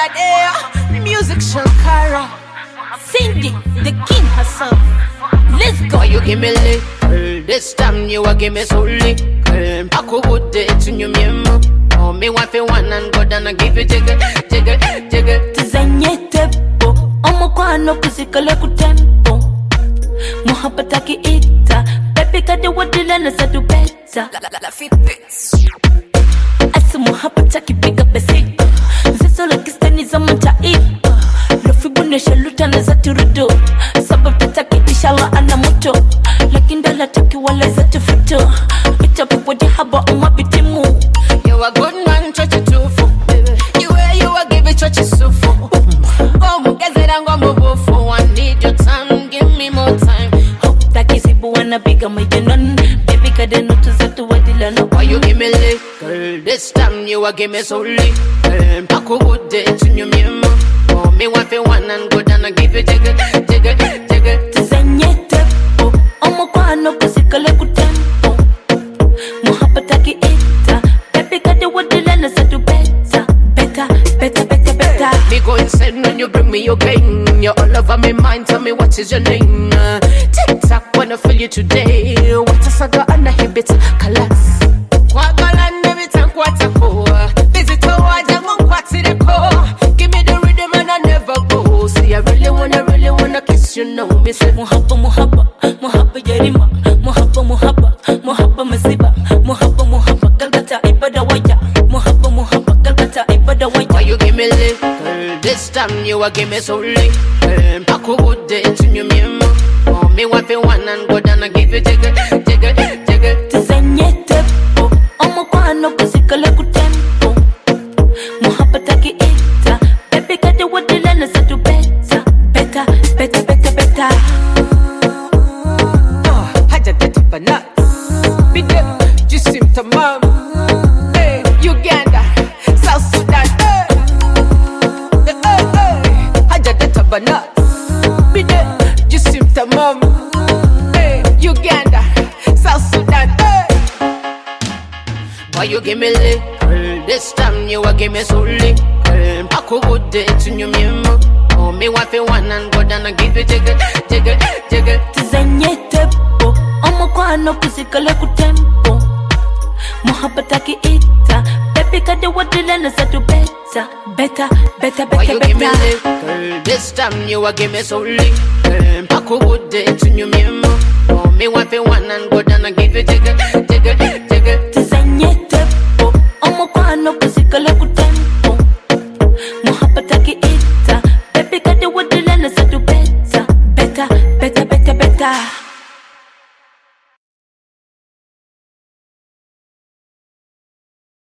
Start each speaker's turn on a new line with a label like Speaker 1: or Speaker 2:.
Speaker 1: there. Music Shankara, Cindy, the king herself. Let's go.
Speaker 2: You give me lick, this time you a give me so lick. I could put it in your memo. Oh, me want for one and go down and give you jigger.
Speaker 1: Tizanye tempo, omo kwano kuzikala kutempo. Muhabataki ita, baby kade wadilana sa do better. La fitbits. Asa muhabataki pick up a seat. Zizo la kistani za manta ipa. Lofibune shalutana za turudo. Sababataki ishala ana moto. Lakindala taki wala za tufuto. Itapu wadi haba umabitimu.
Speaker 2: You a good man, touch it too full. You a give it touch it so full. Go mugezera ngo mubufu. I need your time, give me more time.
Speaker 1: Hope that kisi buwana biga majinon. Baby kade nutu zatu wadilana.
Speaker 2: Why you give me lick? Girl, this time you a give me so lick. I could put it in your memo. Oh, me want for one and go down and give you jigger.
Speaker 1: Tizanye tempo, omo kwano kuzikala kutempo. Muhabataki ita, baby kade wadilana sa do better.
Speaker 2: Me go insane when you bring me your game. You're all over my mind, tell me what is your name. Tick-tock, wanna feel you today. What a saga and a habit, kalas. Kwagala never tank water ko. Visit to wajangon kwati de ko. Give me the rhythm and I never go. See I really wanna kiss you now. Me say
Speaker 1: Muhabba yarima. Muhabba masiba. Muhabba galgata ibada waya. Muhabba galgata ibada waya.
Speaker 2: why you give me lick? Girl, this time you a give me so lick. I could put it in your memo. Oh, me want for one and go down and give you jigger.
Speaker 1: Tizanye tempo, omo kwano kuzikala kutempo. Muhabbataki ita, baby kade wadilana sa do better.
Speaker 2: Haja tete banat. Bide, jisim tamam. Hey, Uganda, South Sudan. Haja tete banat. Bide, jisim tamam. Hey, Uganda, South Sudan. Why you give me lick? This time you a give me so lick. I could put it in your memo. Oh, me want for one and go down and give you jigger.
Speaker 1: Tizanye tempo, omo kwano kuzikala kutempo. Muhabbataki ita, baby kade wadilana sa do better.
Speaker 2: Why you give me lick? This time you a give me so lick. I could put it in your memo. Oh, me want for one and go down and give you jigger.
Speaker 1: Tizanye tempo, omo kwano kuzikala kutempo. Muhabbataki ita, baby kade wadilana sa do better.